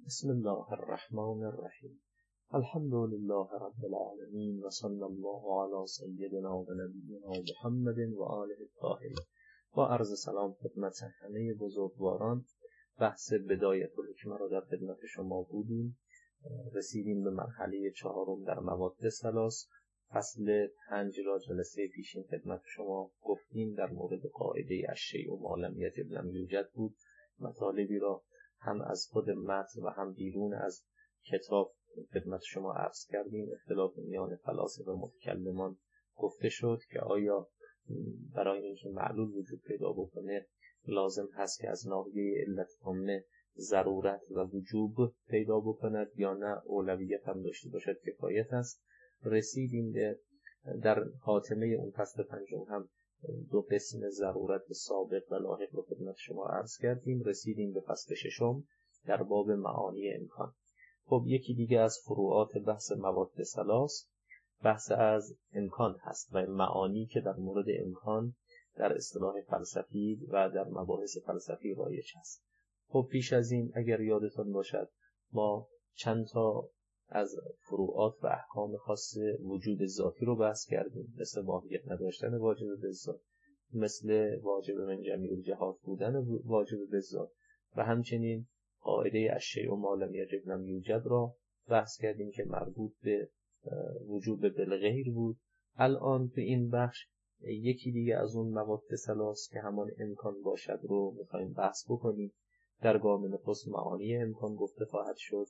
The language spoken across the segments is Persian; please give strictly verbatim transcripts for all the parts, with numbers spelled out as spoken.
بسم الله الرحمن الرحیم. الحمد لله رب العالمین و صلی الله علی سیدنا و نبینا محمد و آله الطاهرین. با عرض سلام خدمت همه بزرگواران، بحث بدایت الحکمه را در خدمت شما بودیم. رسیدیم به مرحله چهارم در مواد ثلاث. فصل پنج را جلسه پیشین خدمت شما گفتیم، در مورد قاعده الشیء ما لم یجب لم یوجد بود. مطالبی را هم از خود متن و هم بیرون از کتاب خدمت شما عرض کردیم. اختلاف میان فلاسفه و متکلمان گفته شد که آیا برای اینکه معلول وجود پیدا بکنه لازم هست که از ناحیه علت عامه ضرورت و وجوب پیدا بکند یا نه اولویت هم داشته باشد کفایت است. رسیدیم به در خاتمه اون فصل پنجم هم دو قسم ضرورت سابق و لاحق رو خدمت شما عرض کردیم. رسیدیم به فصل ششم در باب معانی امکان. خب یکی دیگه از فروعات بحث مواد ثلاث بحث از امکان هست و معانی که در مورد امکان در اصطلاح فلسفی و در مباحث فلسفی رایج است. خب پیش از این اگر یادتان باشد ما چند تا از فروعات و احکام خاص وجود ذاتی رو بحث کردیم، مثل واقعیت نداشتن واجب بالذات، مثل واجب من جمیع الجهات بودن واجب بالذات و همچنین قاعده الشیء ما لم یجب لم یوجد را بحث کردیم که مربوط به وجوب بالغیر بود. الان به این بخش یکی دیگه از اون مواد ثلاث که همان امکان باشد رو میخوایم بحث بکنیم. در گام نخست معانی امکان گفته خواهد شد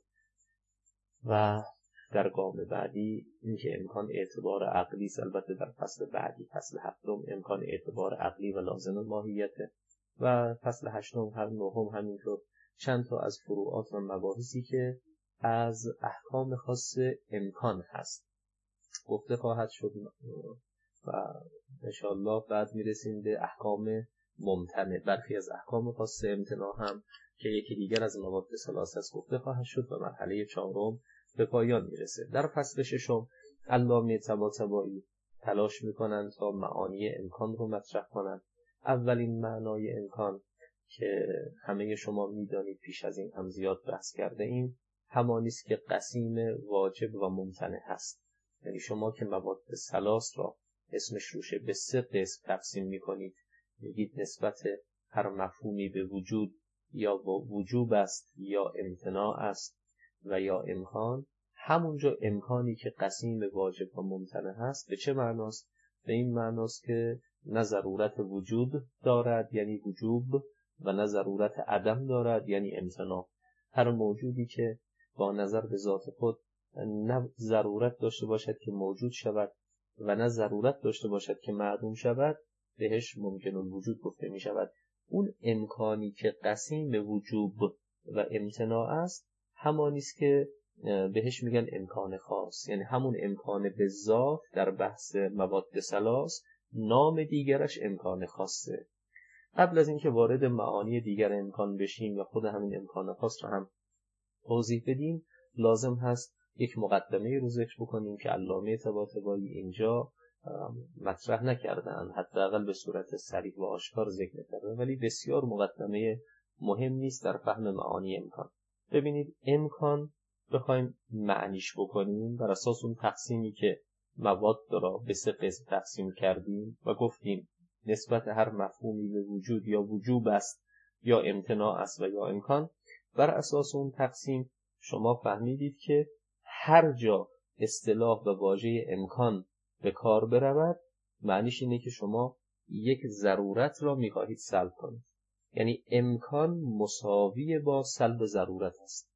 و در گام بعدی اینکه امکان اعتبار عقلی است. البته در فصل بعدی فصل هفتم امکان اعتبار عقلی و لازم ماهیته و فصل هشتم هم نهم همینطور چند تا از فروعات و مباحثی که از احکام خاص امکان هست گفته خواهد شد و انشاءالله بعد میرسیم به احکام ممتنع. برخی از احکام خاص امتناع هم که یکی دیگر از مواد ثلاث است گفته خواهد شد و مرحله چهارم به پایان میرسه. در فصل ششم علامه طباطبایی تلاش میکنند تا معانی امکان رو مطرح کنند. اولین معنای امکان که همه شما میدانید پیش از این هم زیاد بحث کرده ایم همانی است که قسیم واجب و ممتنع هست. یعنی شما که مواد ثلاث را اسمش روشه به سه قسم تقسیم میکنید، میگید نسبت هر مفهومی به وجود یا با وجوب است یا امتناع است و یا امکان. همونجا امکانی که قسیم واجب و ممتنع هست به چه معناست؟ به این معناست که نه ضرورت وجود دارد یعنی وجوب و نه ضرورت عدم دارد یعنی امتناع. هر موجودی که با نظر به ذات خود نه ضرورت داشته باشد که موجود شود و نه ضرورت داشته باشد که معدوم شود بهش ممکن الوجود گفته می شود. اون امکانی که قسیم به وجوب و امتناع است همانی است که بهش میگن امکان خاص، یعنی همون امکان به ذات در بحث مواد ثلاث نام دیگرش امکان خاصه. قبل از اینکه وارد معانی دیگر امکان بشیم یا خود همین امکان خاص رو هم توضیح بدیم لازم هست یک مقدمه رو ذکر بکنیم که علامه طباطبایی اینجا مطرح نکردن، حداقل به صورت صریح و آشکار ذکر نکردن، ولی بسیار مقدمه مهم نیست در فهم معانی امکان. ببینید امکان بخوایم معنیش بکنیم بر اساس اون تقسیمی که مواد را به سه قسم تقسیم کردیم و گفتیم نسبت هر مفهومی به وجود یا وجوب است یا امتناع است و یا امکان. بر اساس اون تقسیم شما فهمیدید که هر جا اصطلاح و واژه امکان به کار برود معنیش اینه که شما یک ضرورت را میخواهید سلب کنید، یعنی امکان مساوی با سلب ضرورت است.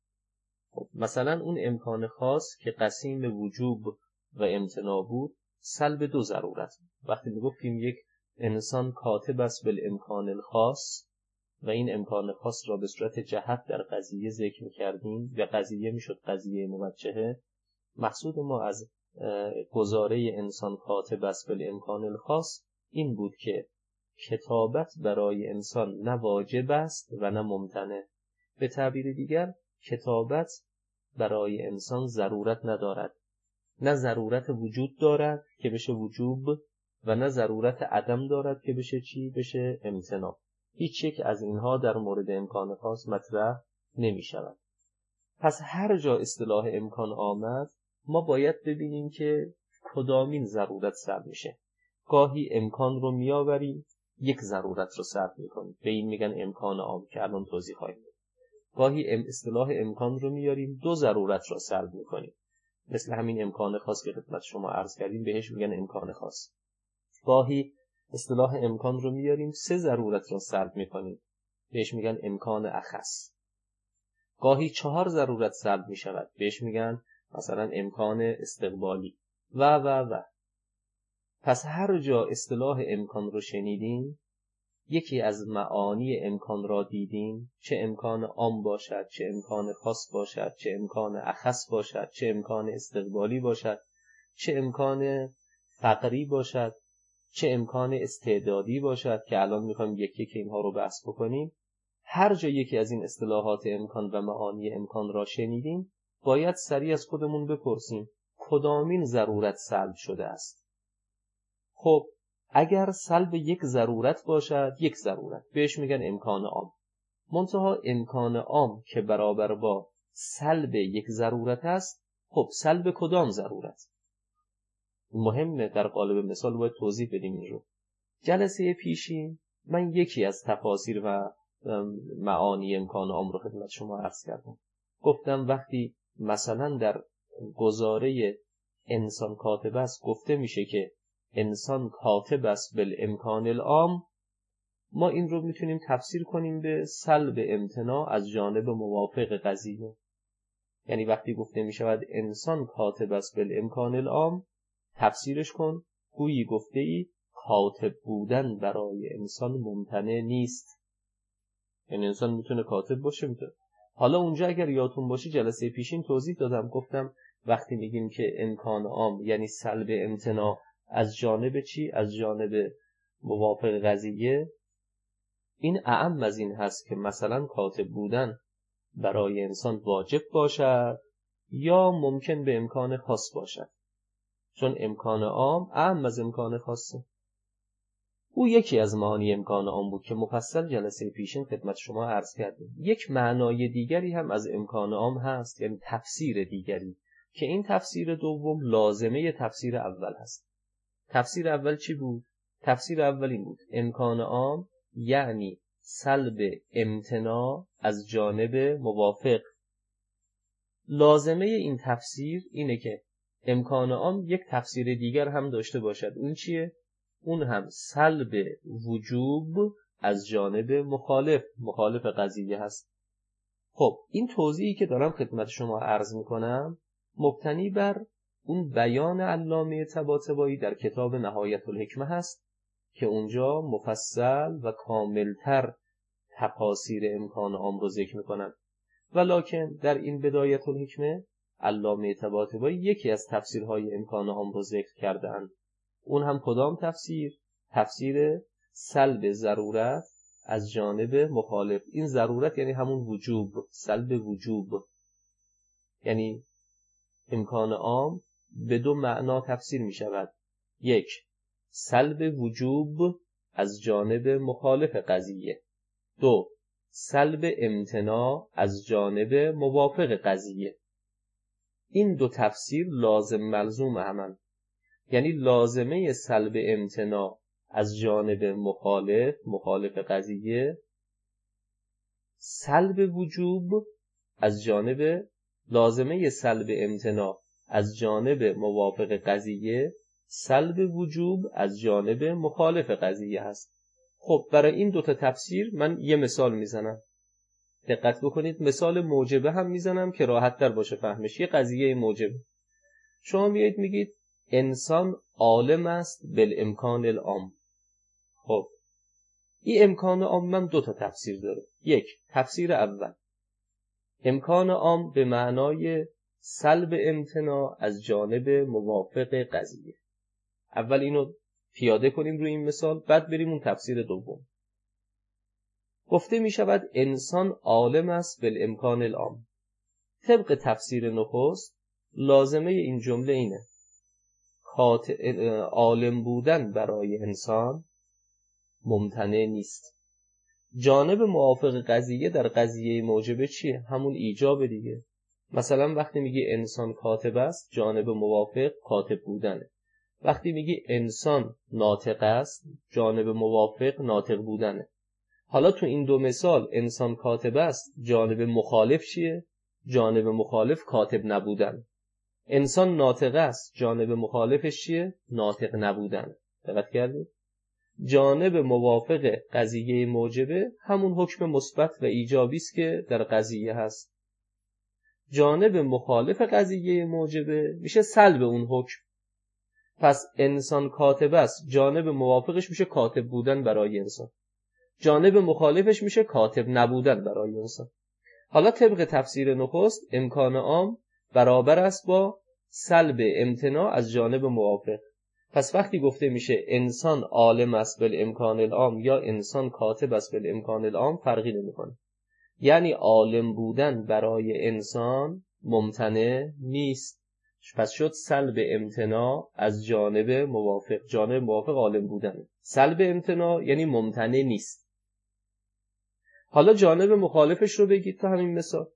خب مثلا اون امکان خاص که قسیم به وجوب و امتناع بود سلب دو ضرورت. وقتی میگفتیم یک انسان کاتب است بالامکان الخاص و این امکان خاص را به صورت جهت در قضیه ذکر می‌کردیم و قضیه میشد قضیه موجهه، مقصود ما از گزاره انسان کاتب است بالامکان الخاص این بود که کتابت برای انسان نه واجب است و نه ممتنع. به تعبیر دیگر کتابت برای انسان ضرورت ندارد، نه ضرورت وجود دارد که بشه وجوب و نه ضرورت عدم دارد که بشه چی؟ بشه امتناع. هیچ یک از اینها در مورد امکان خاص مطرح نمی شود. پس هر جا اصطلاح امکان آمد ما باید ببینیم که کدامین ضرورت سلب میشه. گاهی امکان رو میآوریم یک ضرورت رو سلب میکنیم، به این میگن امکان عام که الان توضیح خواهیم داد. گاهی ام اصطلاح امکان رو میاریم دو ضرورت رو سلب میکنیم، مثل همین امکان خاص که خدمت شما عرض کردیم بهش میگن امکان خاص. گاهی اصطلاح امکان رو میاریم سه ضرورت رو سلب میکنیم، بهش میگن امکان اخص. گاهی چهار ضرورت سلب میشود، بهش میگن مثلا امکان استقبالی و و و. پس هر جا اصطلاح امکان رو شنیدیم، یکی از معانی امکان را دیدیم، چه امکان عام باشد، چه امکان خاص باشد، چه امکان اخص باشد، چه امکان استقبالی باشد، چه امکان فقری باشد، چه امکان استعدادی باشد که الان میخوایم یکی یک اینها رو بحث بکنیم. هر جا یکی از این اصطلاحات امکان و معانی امکان را شنیدیم، باید سریع از خودمون بپرسیم کدامین ضرورت سلب شده است. خب اگر سلب یک ضرورت باشد، یک ضرورت بهش میگن امکان عام. منتها امکان عام که برابر با سلب یک ضرورت است، خب سلب کدام ضرورت؟ مهمه، در قالب مثال باید توضیح بدیم این رو. جلسه پیشین من یکی از تفاسیر و معانی امکان عام رو خدمت شما عرض کردم. گفتم وقتی مثلا در گزاره انسان کاتب است گفته میشه که انسان کاتب است بالامکان العام، ما این رو میتونیم تفسیر کنیم به سلب امتناع از جانب موافق قضیه. یعنی وقتی گفته میشود انسان کاتب است بالامکان العام، تفسیرش کن گویی گفته ای کاتب بودن برای انسان ممتنع نیست. یعنی انسان میتونه کاتب باشه میتونه. حالا اونجا اگر یادتون باشه جلسه پیشین توضیح دادم، گفتم وقتی میگیم که امکان عام یعنی سلب امتناع از جانب چی؟ از جانب موافق قضیه. این اعم از این هست که مثلا کاتب بودن برای انسان واجب باشد یا ممکن به امکان خاص باشد، چون امکان عام اعم از امکان خاصه. او یکی از معانی امکان عام بود که مفصل جلسه پیشین خدمت شما عرض کردیم. یک معنای دیگری هم از امکان عام هست، یعنی تفسیر دیگری که این تفسیر دوم لازمه تفسیر اول هست. تفسیر اول چی بود؟ تفسیر اول این بود امکان عام یعنی سلب امتناع از جانب موافق. لازمه این تفسیر اینه که امکان عام یک تفسیر دیگر هم داشته باشد. اون چیه؟ اون هم سلب وجوب از جانب مخالف مخالف قضیه هست. خب این توضیحی که دارم خدمت شما عرض میکنم مبتنی بر اون بیان علامه طباطبایی در کتاب نهایت الحکمه هست که اونجا مفصل و کاملتر تفاسیر امکان عام رو ذکر میکنن. ولکن در این بدایت الحکمه علامه طباطبایی یکی از تفسیرهای امکان عام رو ذکر کردن. اون هم کدام تفسیر؟ تفسیر سلب ضرورت از جانب مخالف. این ضرورت یعنی همون وجوب، سلب وجوب. یعنی امکان عام به دو معنا تفسیر می شود. یک، سلب وجوب از جانب مخالف قضیه. دو، سلب امتناع از جانب موافق قضیه. این دو تفسیر لازم ملزوم همن. یعنی لازمه سلب امتناع از جانب مخالف مخالف قضیه، سلب وجوب از جانب لازمه سلب امتناع از جانب موافق قضیه، سلب وجوب از جانب مخالف قضیه هست. خب برای این دوتا تفسیر من یه مثال میزنم، دقت بکنید. مثال موجبه هم میزنم که راحت تر باشه فهمش. یه قضیه موجبه، شما میایید میگید انسان عالم است بالامکان العام. خب این امکان عام من دو تا تفسیر داره. یک، تفسیر اول امکان عام به معنای سلب امتناع از جانب موافق قضیه. اول اینو پیاده کنیم روی این مثال، بعد بریم اون تفسیر دوم. گفته می شود انسان عالم است بالامکان العام. طبق تفسیر نخست لازمه این جمله اینه عالم بودن برای انسان ممتنع نیست. جانب موافق قضیه در قضیه موجبه چیه؟ همون ایجاب دیگه. مثلا وقتی میگی انسان کاتب است، جانب موافق کاتب بودنه. وقتی میگی انسان ناطق است، جانب موافق ناطق بودنه. حالا تو این دو مثال انسان کاتب است، جانب مخالف چیه؟ جانب مخالف کاتب نبودن. انسان ناطق است، جانب مخالفش چیه؟ ناطق نبودن. دقت کردید؟ جانب موافق قضیه موجبه همون حکم مثبت و ایجابی است که در قضیه هست. جانب مخالف قضیه موجبه میشه سلب اون حکم. پس انسان کاتب است، جانب موافقش میشه کاتب بودن برای انسان، جانب مخالفش میشه کاتب نبودن برای انسان. حالا طبق تفسیر نخست امکان عام برابر است با سلب امتناع از جانب موافق. پس وقتی گفته میشه انسان عالم است بالامکان العام یا انسان کاتب است بالامکان العام فرقی نمیکنه. یعنی عالم بودن برای انسان ممتنع نیست. پس شد سلب امتناع از جانب موافق. جانب موافق عالم بودن. سلب امتناع یعنی ممتنع نیست. حالا جانب مخالفش رو بگید تا همین مثال.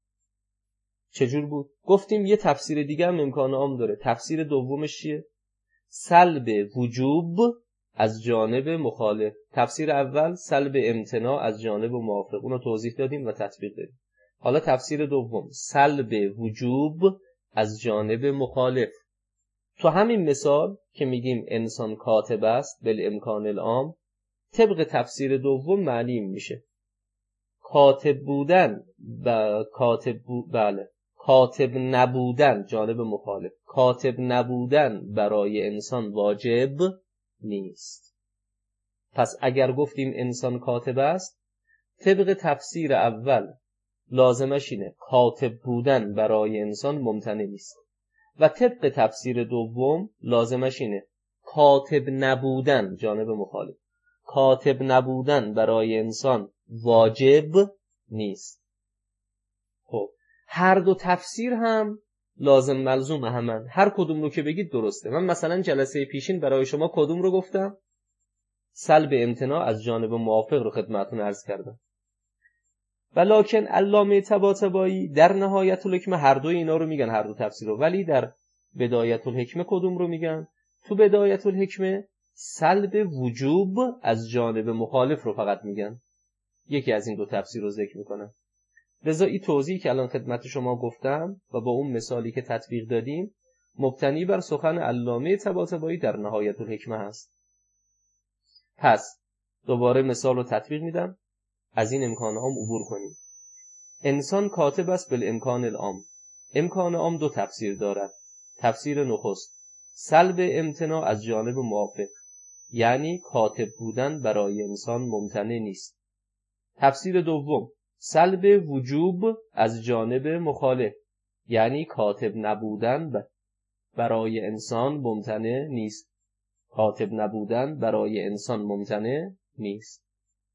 چجور بود؟ گفتیم یه تفسیر دیگه هم امکان عام داره. تفسیر دومش چیه؟ سلب وجوب از جانب مخالف. تفسیر اول سلب امتناع از جانب موافق. اونو توضیح دادیم و تطبیق دادیم. حالا تفسیر دوم سلب وجوب از جانب مخالف. تو همین مثال که میگیم انسان کاتب است بالامکان العام، طبق تفسیر دوم معنی میشه کاتب بودن و کاتب بود بله کاتب نبودن جانب مخالف. کاتب نبودن برای انسان واجب نیست. پس اگر گفتیم انسان کاتب است، طبق تفسیر اول لازمش اینه کاتب بودن برای انسان ممتنع نیست و طبق تفسیر دوم لازمش اینه کاتب نبودن جانب مخالف. کاتب نبودن برای انسان واجب نیست. خب هر دو تفسیر هم لازم ملزوم همن. هر کدوم رو که بگید درسته. من مثلا جلسه پیشین برای شما کدوم رو گفتم؟ سلب امتناع از جانب موافق رو خدمتتون عرض کردم. ولکن علامه طباطبایی در نهایت الحکمه هر دو اینا رو میگن، هر دو تفسیر رو، ولی در بدایت الحکمه کدوم رو میگن؟ تو بدایت الحکمه سلب وجوب از جانب مخالف رو فقط میگن. یکی از این دو تفسیر رو ذکر میکنن. لذا این توضیحی که الان خدمت شما گفتم و با اون مثالی که تطبیق دادیم مبتنی بر سخن علامه طباطبایی در نهایت الحکمه هست. پس دوباره مثال رو تطبیق میدم، از این امکان عام عبور کنیم. انسان کاتب است بالامکان العام. امکان عام دو تفسیر دارد. تفسیر نخست سلب امتناع از جانب موافق، یعنی کاتب بودن برای انسان ممتنع نیست. تفسیر دوم سلب وجوب از جانب مخالف، یعنی کاتب نبودن برای انسان ممتنع نیست. کاتب نبودن برای انسان ممتنع نیست.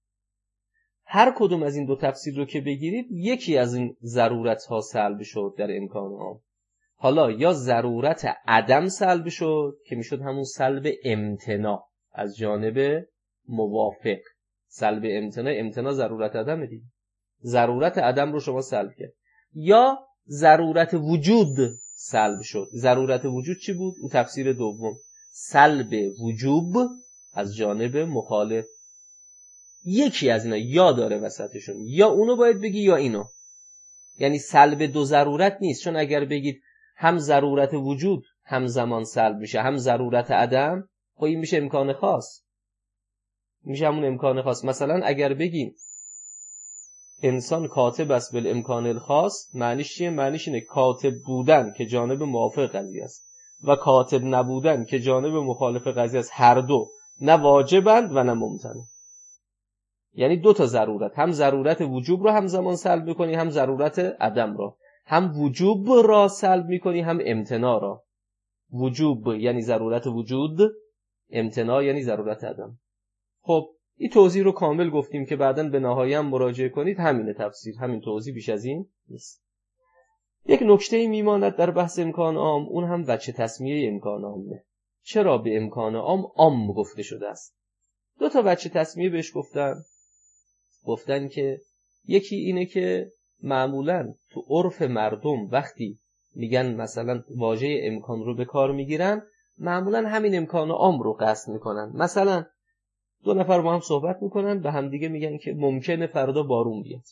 هر کدوم از این دو تفسیر رو که بگیرید یکی از این ضرورت ها سلب شد در امکان عام. حالا یا ضرورت عدم سلب شد که میشد همون سلب امتناع از جانب موافق. سلب امتناع، امتناع ضرورت عدم دیگه. ضرورت عدم رو شما سلب کرد. یا ضرورت وجود سلب شد. ضرورت وجود چی بود؟ اون تفسیر دوم سلب وجوب از جانب مخالف. یکی از اینا یا داره وسطشون، یا اونو باید بگی یا اینو. یعنی سلب دو ضرورت نیست، چون اگر بگید هم ضرورت وجود همزمان سلب میشه هم ضرورت عدم، خب این میشه امکان خاص، میشه همون امکان خاص. مثلا اگر بگیم انسان کاتب است بالامکان الخاص، معنیش چیه؟ معنیش اینه کاتب بودن که جانب موافق قضیه است و کاتب نبودن که جانب مخالف قضیه است، هر دو نه واجبند و نه ممتنع. یعنی دو تا ضرورت، هم ضرورت وجوب رو همزمان سلب میکنی هم ضرورت عدم را. هم وجوب را سلب میکنی هم امتناع را. وجوب یعنی ضرورت وجود، امتناع یعنی ضرورت عدم. خب این توضیح رو کامل گفتیم که بعداً به نهایت هم مراجعه کنید. همین تفسیر، همین توضیح، بیش از این نیست. یک نکته میماند در بحث امکان عام، اون هم وجه تسمیه امکان عامه. چرا به امکان عام عام گفته شده است؟ دو تا وجه تسمیه بهش گفتن. گفتن که یکی اینه که معمولا تو عرف مردم وقتی میگن مثلا واژه امکان رو به کار میگیرن، معمولا همین امکان عام رو قصد میکنن. مثلا دو نفر با هم صحبت میکنن، به هم دیگه میگن که ممکنه فردا بارون بیاد،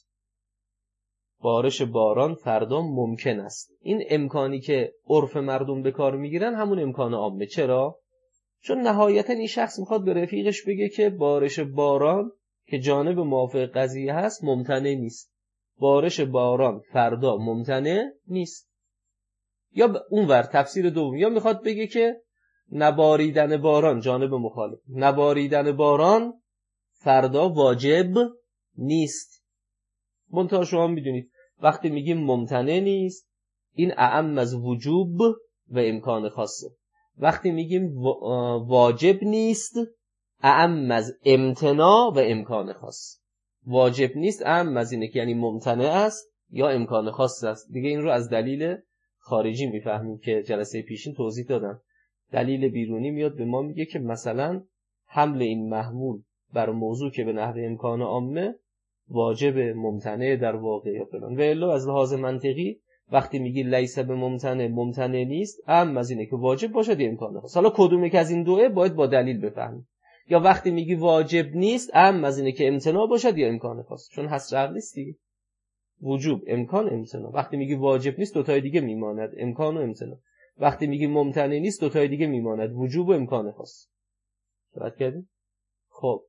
بارش باران فردا ممکن است. این امکانی که عرف مردم به کار میگیرن همون امکان عامه. چرا؟ چون نهایتا این شخص میخواد به رفیقش بگه که بارش باران که جانب موافق قضیه هست ممتنع نیست، بارش باران فردا ممتنع نیست. یا اونور تفسیر دوم، یا میخواد بگه که نباریدن باران جانب مخالف، نباریدن باران فردا واجب نیست. منتها شما میدونید وقتی میگیم ممتنع نیست، این اعم از وجوب و امکان خاصه. وقتی میگیم واجب نیست، اعم از امتناع و امکان خاص. واجب نیست اعم از اینه که یعنی ممتنع است یا امکان خاص است. دیگه این رو از دلیل خارجی میفهمیم که جلسه پیشین توضیح دادم. دلیل بیرونی میاد به ما میگه که مثلا حمل این محمول بر موضوع که به نحو امکان عامه واجب ممتنع در واقع یا فلان. و الا از لحاظ منطقی وقتی میگی لیس به ممتنع ممتنع نیست، اهم از اینه که واجب باشد یا امکان خاص. حالا کدوم یک از این دوه باید با دلیل بفهمیم. یا وقتی میگی واجب نیست، اهم از اینه که امتناع باشد یا امکان خاص، چون حصر عقلی است دیگه. وجوب، امکان، امتناع. وقتی میگی واجب نیست دو تای دیگه میماند، امکان و امتناع. وقتی میگی ممتنع نیست دو تای دیگه میماند، وجوب و امکان خاص. درست کردیم؟ خب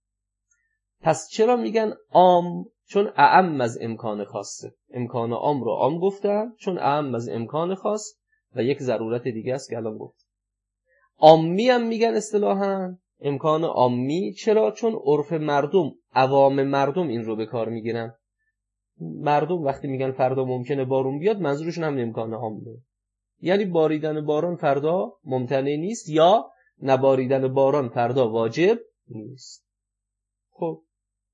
پس چرا میگن عام؟ چون اعم از امکان خاصه. امکان عام رو عام گفتن چون اعم از امکان خاص و یک ضرورت دیگه است که الان گفت. عامی هم میگن اصطلاحاً امکان عامی. چرا؟ چون عرف مردم، عوام مردم این رو به کار میگیرن. مردم وقتی میگن فردا ممکنه بارون بیاد، منظورشون هم امکان عامه، یعنی باریدن باران فردا ممتنع نیست یا نباریدن باران فردا واجب نیست. خب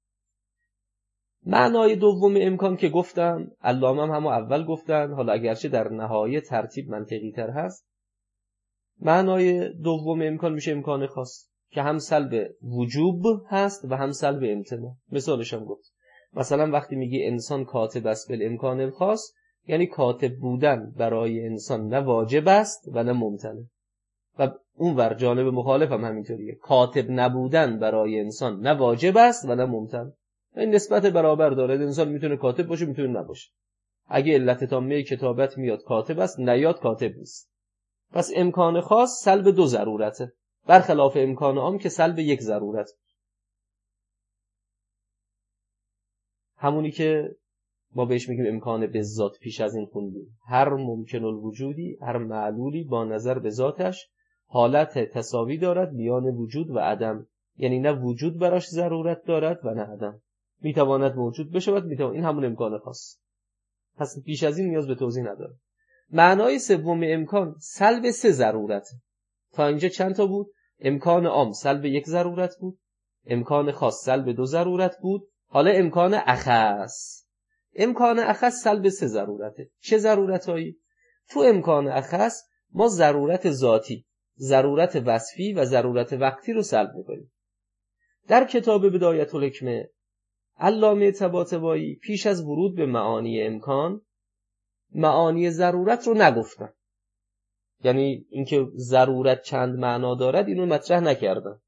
معنای دوم امکان که گفتم، علامه هم همو اول گفتن، حالا اگرچه در نهایت ترتیب منطقی تر هست. معنای دوم امکان میشه امکان خاص که هم سلب وجوب هست و هم سلب امتناع. مثالش هم گفت، مثلا وقتی میگی انسان کاتب است بل امکان الخاص، یعنی کاتب بودن برای انسان نه واجب است و نه ممتنع. و اون ور جانب مخالف هم همینطوریه، کاتب نبودن برای انسان نه واجب است و نه ممتنع. این نسبت برابر داره، انسان میتونه کاتب باشه میتونه نباشه. اگه علت تامه کتابت میاد کاتب است، نیاد کاتب نیست. پس امکان خاص سلب دو ضرورته، برخلاف امکان عام که سلب یک ضرورت. همونی که ما بهش میگیم امکان به ذات پیش از این خوندیم. هر ممکن الوجودی، هر معلولی با نظر به ذاتش حالت تساوی دارد میان وجود و عدم، یعنی نه وجود براش ضرورت دارد و نه عدم، میتواند موجود بشود، میتواند. این همون امکان خاص. پس بیش از این نیاز به توضیح نداره. معنای سوم امکان سلب سه ضرورت. تا اینجا چند تا بود؟ امکان عام سلب یک ضرورت بود، امکان خاص سلب دو ضرورت بود، حالا امکان اخص. امکان اخص سلب سه ضرورته. چه ضرورتایی؟ تو امکان اخص ما ضرورت ذاتی، ضرورت وصفی و ضرورت وقتی رو سلب می‌کنیم. در کتاب بدایت الحکمه علامه طباطبایی پیش از ورود به معانی امکان معانی ضرورت رو نگفتن، یعنی اینکه ضرورت چند معنا دارد اینو مطرح نکردن.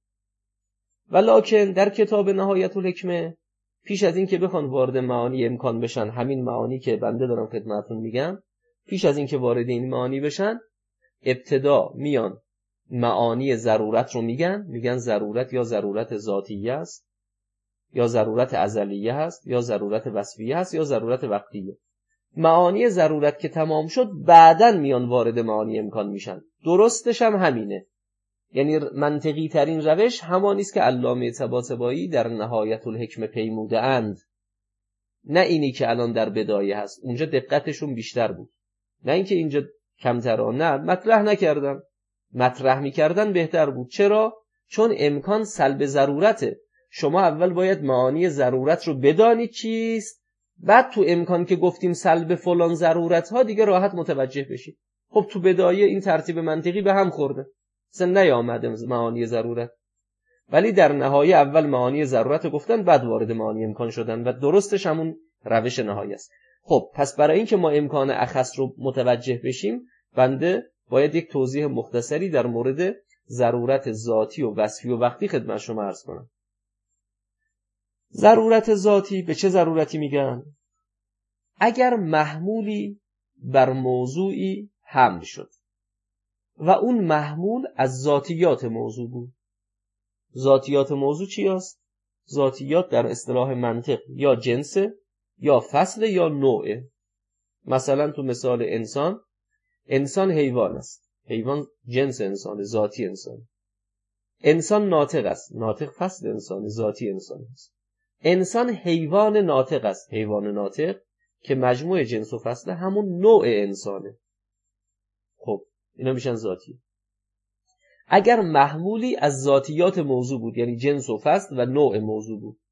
ولکن در کتاب نهایت الحکمه پیش از این که بخوان وارد معانی امکان بشن، همین معانی که بنده دارم خدمتتون میگم، پیش از این که وارد این معانی بشن ابتدا میان معانی ضرورت رو میگن، میگن ضرورت یا ضرورت ذاتیه است، یا ضرورت ازلیه هست، یا ضرورت وصفیه هست، یا ضرورت وقتیه. معانی ضرورت که تمام شد بعدن میان وارد معانی امکان میشن. درستش هم همینه، یعنی منطقی ترین روش همانی است که علامه طباطبایی در نهایت الحکمه پیموده اند، نه اینی که الان در بدایه هست. اونجا دقتشون بیشتر بود، نه اینکه اینجا کمتر. نه، مطرح نکردن، مطرح میکردن بهتر بود. چرا؟ چون امکان سلب ضرورته. شما اول باید معانی ضرورت رو بدانید چیست، بعد تو امکان که گفتیم سلب فلان ضرورت ها دیگه راحت متوجه بشید. خب تو بدایه این ترتیب منطقی به هم خورده، اصلا نیامده معانی ضرورت، ولی در نهایه اول معانی ضرورت رو گفتن بعد وارد معانی امکان شدن و درستش همون روش نهایی است. خب پس برای اینکه ما امکان اخص رو متوجه بشیم، بنده باید یک توضیح مختصری در مورد ضرورت ذاتی و وصفی و وقتی خدمت شما عرض کنم. ضرورت ذاتی به چه ضرورتی میگن؟ اگر محمولی بر موضوعی حمل شد و اون محمول از ذاتیات موضوع بود. ذاتیات موضوع چی است؟ ذاتیات در اصطلاح منطق یا جنس یا فصل یا نوعه. مثلا تو مثال انسان، انسان حیوان است، حیوان جنس انسان، ذاتی انسان. انسان ناطق است، ناطق فصل انسان، ذاتی انسان است. انسان حیوان ناطق است، حیوان ناطق که مجموع جنس و فصل همون نوع انسانه. خب اینا میشن ذاتی. اگر محمولی از ذاتیات موضوع بود، یعنی جنس و فصل و نوع موضوع بود،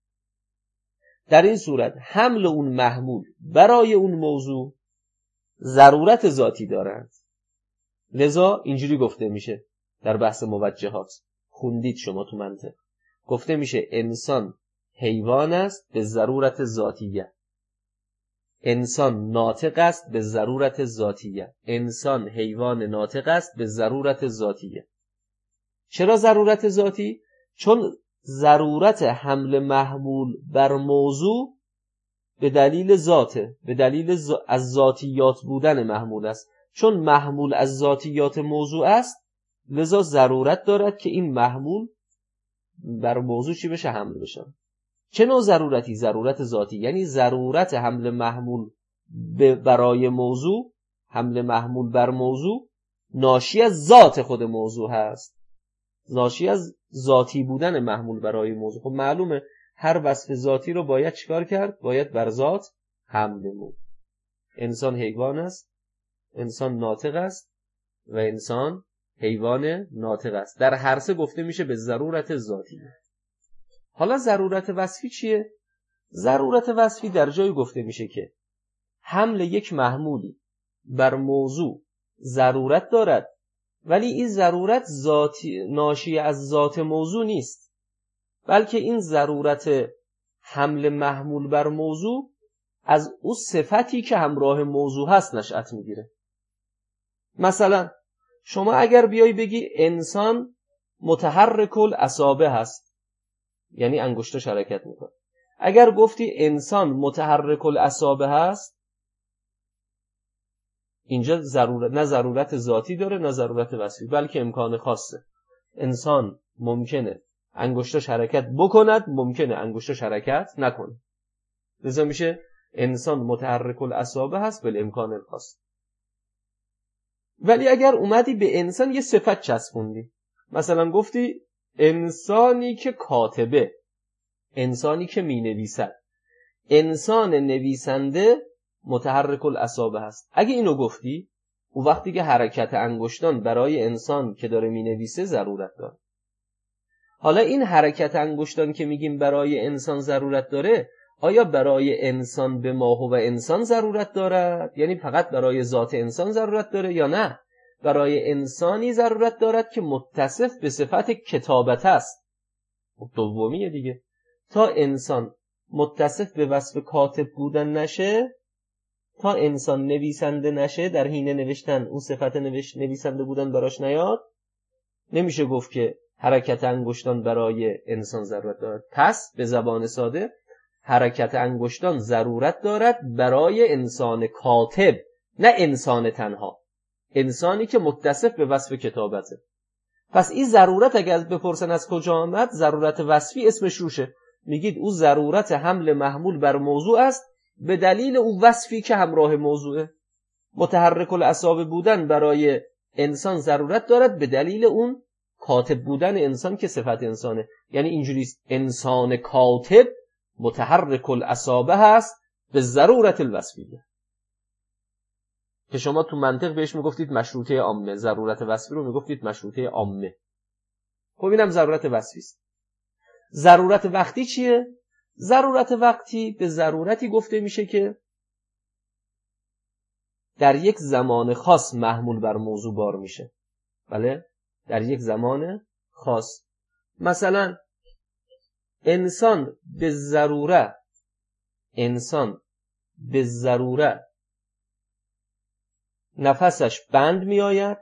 در این صورت حمل اون محمول برای اون موضوع ضرورت ذاتی دارند. لذا اینجوری گفته میشه در بحث موجهات، خوندید شما تو منطق، گفته میشه انسان حیوان است به ضرورت ذاتیه، انسان ناطق است به ضرورت ذاتیه، انسان حیوان ناطق است به ضرورت ذاتیه. چرا ضرورت ذاتی؟ چون ضرورت حمل محمول بر موضوع به دلیل ذاته، به دلیل ز... از ذاتیات بودن محمول است. چون محمول از ذاتیات موضوع است، لذا ضرورت دارد که این محمول بر موضوع چی بشه؟ حمل بشه. چه نوع ضرورتی؟ ضرورت ذاتی، یعنی ضرورت حمل محمول برای موضوع، حمل محمول بر موضوع ناشی از ذات خود موضوع هست، ناشی از ذاتی بودن محمول برای موضوع. خب معلومه هر وصف ذاتی رو باید چیکار کرد؟ باید بر ذات حمل نمود. انسان حیوان است، انسان ناطق است و انسان حیوان ناطق است. در هر سه گفته میشه به ضرورت ذاتی. حالا ضرورت وصفی چیه؟ ضرورت وصفی در جایی گفته میشه که حمل یک محمولی بر موضوع ضرورت دارد، ولی این ضرورت ذاتی ناشی از ذات موضوع نیست، بلکه این ضرورت حمل محمول بر موضوع از اون صفتی که همراه موضوع هست نشأت میگیره. مثلا شما اگر بیای بگی انسان متحرک الاصابع هست، یعنی انگشتاش حرکت میکنه. اگر گفتی انسان متحرک الاصابع هست، اینجا ضرورت نه ضرورت ذاتی داره نه ضرورت وصفی، بلکه امکان خاصه. انسان ممکنه انگشتاش حرکت بکند، ممکنه انگشتاش حرکت نکنه. لذا میشه انسان متحرک الاصابع هست بل امکان الخاص. ولی اگر اومدی به انسان یه صفت چسبوندی، مثلا گفتی انسانی که کاتبه، انسانی که می نویسد، انسان نویسنده متحرک الاصابع هست. اگه اینو گفتی، اون وقتی که حرکت انگشتان برای انسان که داره می نویسه ضرورت داره. حالا این حرکت انگشتان که میگیم برای انسان ضرورت داره، آیا برای انسان به ما هو انسان ضرورت دارد؟ یعنی فقط برای ذات انسان ضرورت داره یا نه؟ برای انسانی ضرورت دارد که متصف به صفت کتابت است. دومیه دیگه. تا انسان متصف به وصف کاتب بودن نشه، تا انسان نویسنده نشه، در حین نوشتن اون صفت نوش... نویسنده بودن براش نیاد، نمیشه گفت که حرکت انگشتان برای انسان ضرورت دارد. پس به زبان ساده حرکت انگشتان ضرورت دارد برای انسان کاتب، نه انسان تنها، انسانی که متصف به وصف کتابته. پس این ضرورت اگر از بپرسن از کجا آمد، ضرورت وصفی اسمش روشه. میگید او ضرورت حمل محمول بر موضوع است به دلیل او وصفی که همراه موضوعه. متحرک الاصابع بودن برای انسان ضرورت دارد به دلیل اون کاتب بودن انسان که صفت انسانه. یعنی اینجوریست، انسان کاتب متحرک الاصابع هست به ضرورت الوصفیه، که شما تو منطق بهش میگفتید مشروطه عامه، ضرورت وصفی رو میگفتید مشروطه عامه. خب اینم ضرورت وصفی است. ضرورت وقتی چیه؟ ضرورت وقتی به ضرورتی گفته میشه که در یک زمان خاص محمول بر موضوع بار میشه. بله؟ در یک زمان خاص. مثلا انسان به ضرورت انسان به ضرورت نفسش بند می آید.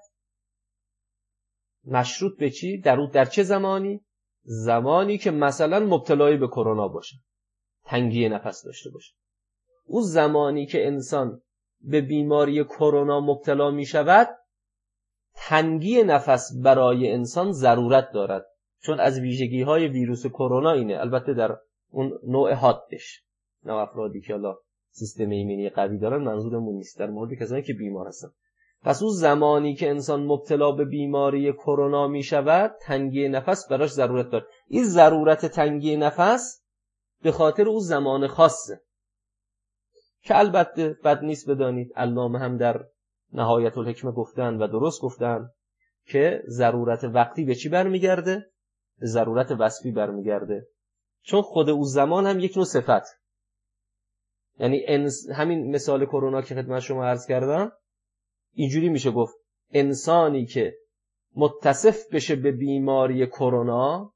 مشروط به چی؟ در در چه زمانی؟ زمانی که مثلا مبتلای به کرونا باشه، تنگی نفس داشته باشه. اون زمانی که انسان به بیماری کرونا مبتلا می شود، تنگی نفس برای انسان ضرورت دارد، چون از ویژگی های ویروس کرونا اینه، البته در اون نوع حادش، نه افرادی که حالا سیستم ایمنی قوی دارن منظورمون نیست، در مورد کسانی که بیمار هستن. پس اون زمانی که انسان مبتلا به بیماری کرونا می شود، تنگی نفس براش ضرورت داره. این ضرورت تنگی نفس به خاطر اون زمان خاصه که البته بد نیست بدانید علامه هم در نهایت الحکمه گفتن و درست گفتن که ضرورت وقتی به چی برمیگرده؟ به ضرورت وصفی برمیگرده، چون خود اون زمان هم یک نوع صفت، یعنی انس... همین مثال کرونا که خدمت شما عرض کردم، اینجوری میشه گفت انسانی که متصف بشه به بیماری کرونا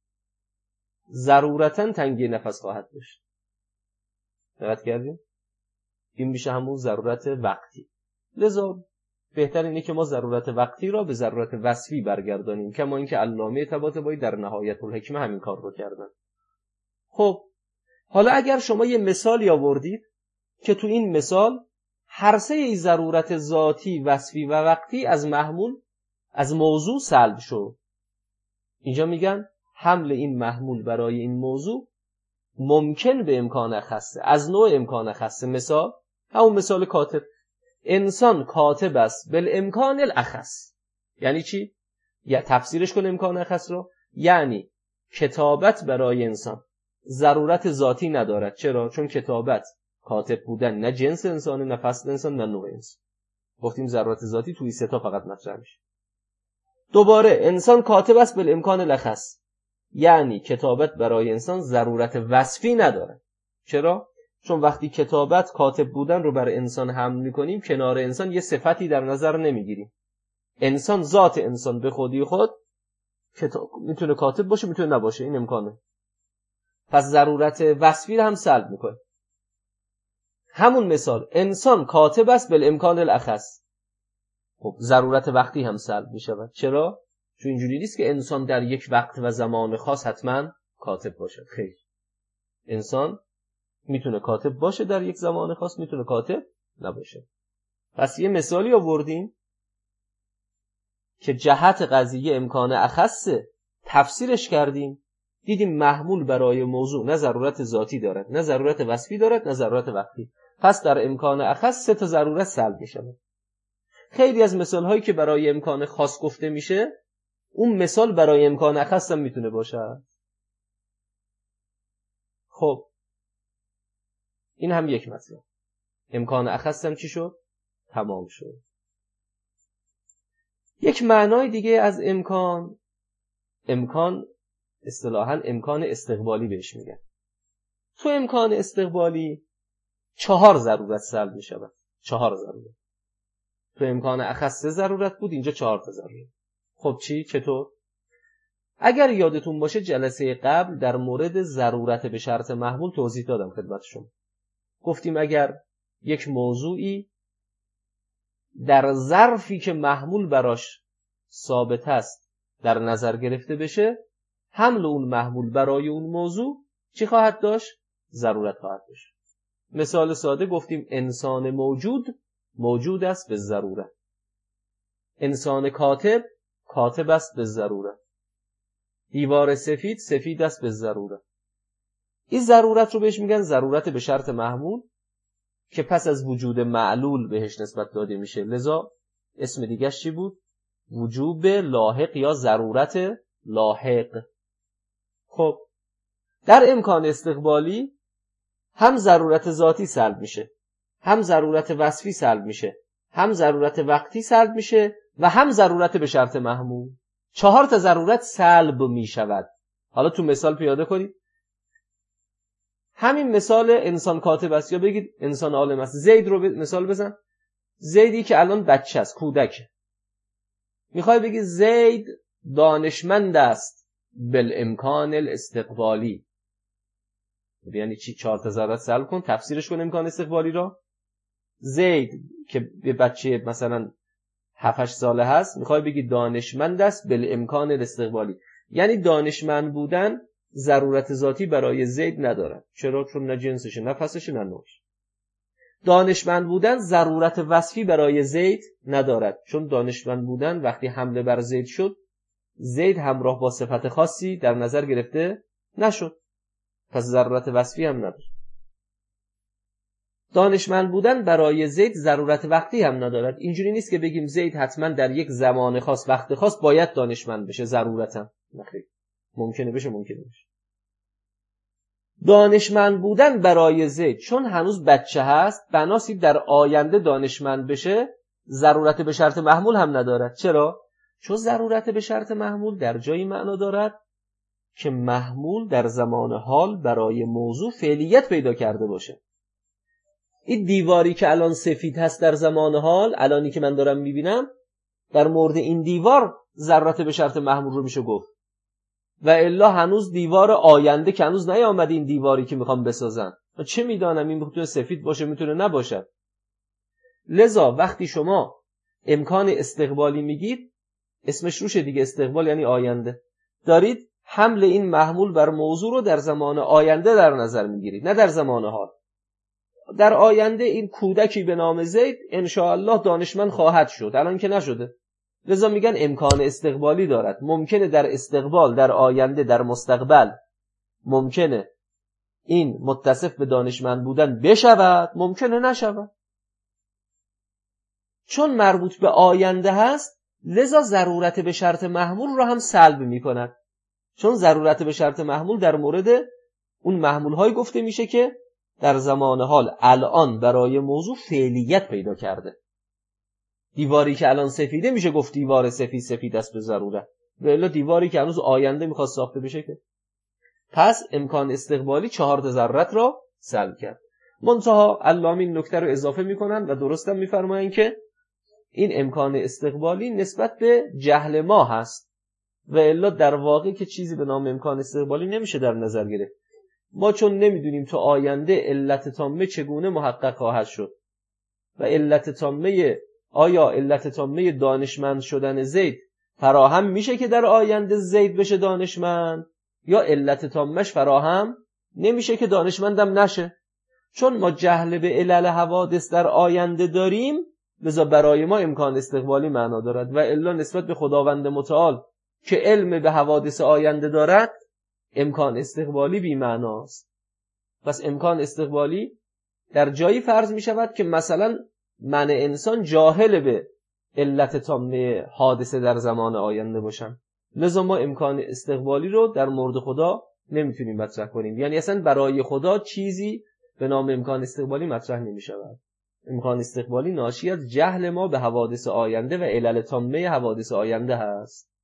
ضرورتاً تنگی نفس خواهد داشت. دقت کردیم؟ این میشه همون ضرورت وقتی. لذا بهتر اینه که ما ضرورت وقتی را به ضرورت وصفی برگردانیم، کما اینکه علامه طباطبایی در نهایت الحکمه همین کار رو کردن. خب حالا اگر شما یه مثالی آوردید که تو این مثال هر سه ای ضرورت ذاتی، وصفی و وقتی از محمول، از موضوع سلب شد، اینجا میگن حمل این محمول برای این موضوع ممکن به امکان خاصه، از نوع امکان خاصه. مثال همون مثال کاتب، انسان کاتب است بالامکان الاخص. یعنی چی؟ یا تفسیرش کن امکان اخص رو، یعنی کتابت برای انسان ضرورت ذاتی ندارد. چرا؟ چون کتابت، کاتب بودن، نه جنس انسان، نه فصل انسان، نه نوع انسان. گفتیم ضرورت ذاتی توی سه تا فقط مطرح میشه. دوباره انسان کاتب است بالامکان الاخص، یعنی کتابت برای انسان ضرورت وصفی نداره. چرا؟ چون وقتی کتابت، کاتب بودن رو بر انسان حمل میکنیم، کنار انسان یه صفتی در نظر نمیگیریم. انسان، ذات انسان به خودی خود کتاب میتونه کاتب باشه، میتونه نباشه، این امکانه. پس ضرورت وصفی رو هم سلب میکنه. همون مثال انسان کاتب است بالامکان الاخص، خب ضرورت وقتی هم سلب میشود. چرا؟ چون اینجوری نیست که انسان در یک وقت و زمان خاص حتما کاتب باشه. خیر، انسان میتونه کاتب باشه در یک زمان خاص، میتونه کاتب نباشه. پس یه مثالی آوردیم که جهت قضیه امکان اخصه، تفسیرش کردیم، دیدیم محمول برای موضوع نه ضرورت ذاتی دارد، نه ضرورت وصفی دارد، نه ضرورت وقتی. پس در امکان اخص سه تا ضرورت سلب میشه. خیلی از مثال هایی که برای امکان خاص گفته میشه، اون مثال برای امکان اخص هم میتونه باشه. خب این هم یک مطلب. امکان اخص هم چی شد؟ تمام شد. یک معنای دیگه از امکان، امکان اصطلاحاً امکان استقبالی بهش میگن. تو امکان استقبالی چهار ضرورت سلب می شود. چهار ضرورت. تو امکان اخص سه ضرورت بود، اینجا چهار تا ضرورت. خب چی؟ چطور؟ اگر یادتون باشه جلسه قبل در مورد ضرورت به شرط محمول توضیح دادم خدمت شما. گفتیم اگر یک موضوعی در ظرفی که محمول براش ثابت است در نظر گرفته بشه، حمل اون محمول برای اون موضوع چی خواهد داشت؟ ضرورت خواهد داشت. مثال ساده گفتیم انسان موجود موجود است به ضرورت. انسان کاتب کاتب است به ضرورت. دیوار سفید سفید است به ضرورت. این ضرورت رو بهش میگن ضرورت به شرط محمول که پس از وجود معلول بهش نسبت داده میشه. لذا اسم دیگه‌اش چی بود؟ وجوب لاحق یا ضرورت لاحق. خب در امکان استقبالی هم ضرورت ذاتی سلب میشه، هم ضرورت وصفی سلب میشه، هم ضرورت وقتی سلب میشه و هم ضرورت به شرط محمول. چهار تا ضرورت سلب میشود. حالا تو مثال پیاده کنید. همین مثال انسان کاتب است یا بگید انسان عالم است. زید رو مثال بزن. زیدی که الان بچه است، کودک. میخوای بگی زید دانشمند است بالامکان الاستقبالی. یعنی چی؟ چهار تا ضرورت سلب کن، تفسیرش کن امکان استقبالی را. زید که به بچه مثلا هفت هشت ساله هست میخوای بگی دانشمند است بل امکان استقبالی، یعنی دانشمند بودن ضرورت ذاتی برای زید ندارد. چرا؟ چون نه جنسشه نه فصلشه نه نوعش. دانشمند بودن ضرورت وصفی برای زید ندارد، چون دانشمند بودن وقتی حمله بر زید شد، زید همراه با صفت خاصی در نظر گرفته نشد، پس ضرورت وصفی هم نداره. دانشمند بودن برای زید ضرورت وقتی هم ندارد. اینجوری نیست که بگیم زید حتما در یک زمان خاص وقت خاص باید دانشمند بشه ضرورتا. نخیر، ممکنه بشه ممکنه بشه. دانشمند بودن برای زید چون هنوز بچه هست، بناسی در آینده دانشمند بشه، ضرورت به شرط محمول هم ندارد. چرا؟ چون ضرورت به شرط محمول در جایی معنا دارد که محمول در زمان حال برای موضوع فعلیت پیدا کرده باشه. این دیواری که الان سفید هست در زمان حال، الانی که من دارم میبینم، در مورد این دیوار ضرورت به شرط محمول رو میشه گفت، و الا هنوز دیوار آینده که هنوز نیامد این دیواری که میخوام بسازن، چه میدانم این میتونه سفید باشه میتونه نباشه. لذا وقتی شما امکان استقبالی میگید، اسمش روشه دیگه، استقبال یعنی آینده، دارید حمل این محمول بر موضوع رو در زمان آینده در نظر میگیرید، نه در زمان حال. در آینده این کودکی به نام زید انشاءالله دانشمند خواهد شد، الان که نشده. لذا میگن امکان استقبالی دارد. ممکنه در استقبال، در آینده، در مستقبل ممکنه این متصف به دانشمند بودن بشود، ممکنه نشود. چون مربوط به آینده هست، لذا ضرورت به شرط محمول رو هم سلب میکند. چون ضرورت به شرط محمول در مورد اون محمول های گفته میشه که در زمان حال الان برای موضوع فعلیت پیدا کرده. دیواری که الان سفیده میشه گفت دیوار سفید سفید است به ضرورت، و الا دیواری که هنوز آینده میخواد ساخته بشه که. پس امکان استقبالی چهار تا ضرورت را سلب کرد. منتها علامه این نکته رو اضافه میکنن و درستم میفرمایند که این امکان استقبالی نسبت به جهل ما هست، و الا در واقع که چیزی به نام امکان استقبالی نمیشه در نظر گرفت. ما چون نمیدونیم تو آینده علت تامه چگونه محقق خواهد شد و علت تامه، آیا علت تامه دانشمند شدن زید فراهم میشه که در آینده زید بشه دانشمند، یا علت تامش فراهم نمیشه که دانشمندم نشه. چون ما جهل به علل حوادث در آینده داریم، لذا برای ما امکان استقبالی معنا دارد، و الا نسبت به خداوند متعال که علم به حوادث آینده دارد، امکان استقبالی بی معناست. پس امکان استقبالی در جایی فرض می شود که مثلا من انسان جاهل به علت تامه حادثه در زمان آینده باشم، لذا ما امکان استقبالی رو در مورد خدا نمیتونیم مطرح کنیم. یعنی اصلا برای خدا چیزی به نام امکان استقبالی مطرح نمی شود. امکان استقبالی ناشی از جهل ما به حوادث آینده و علل تامه حوادث آینده هست.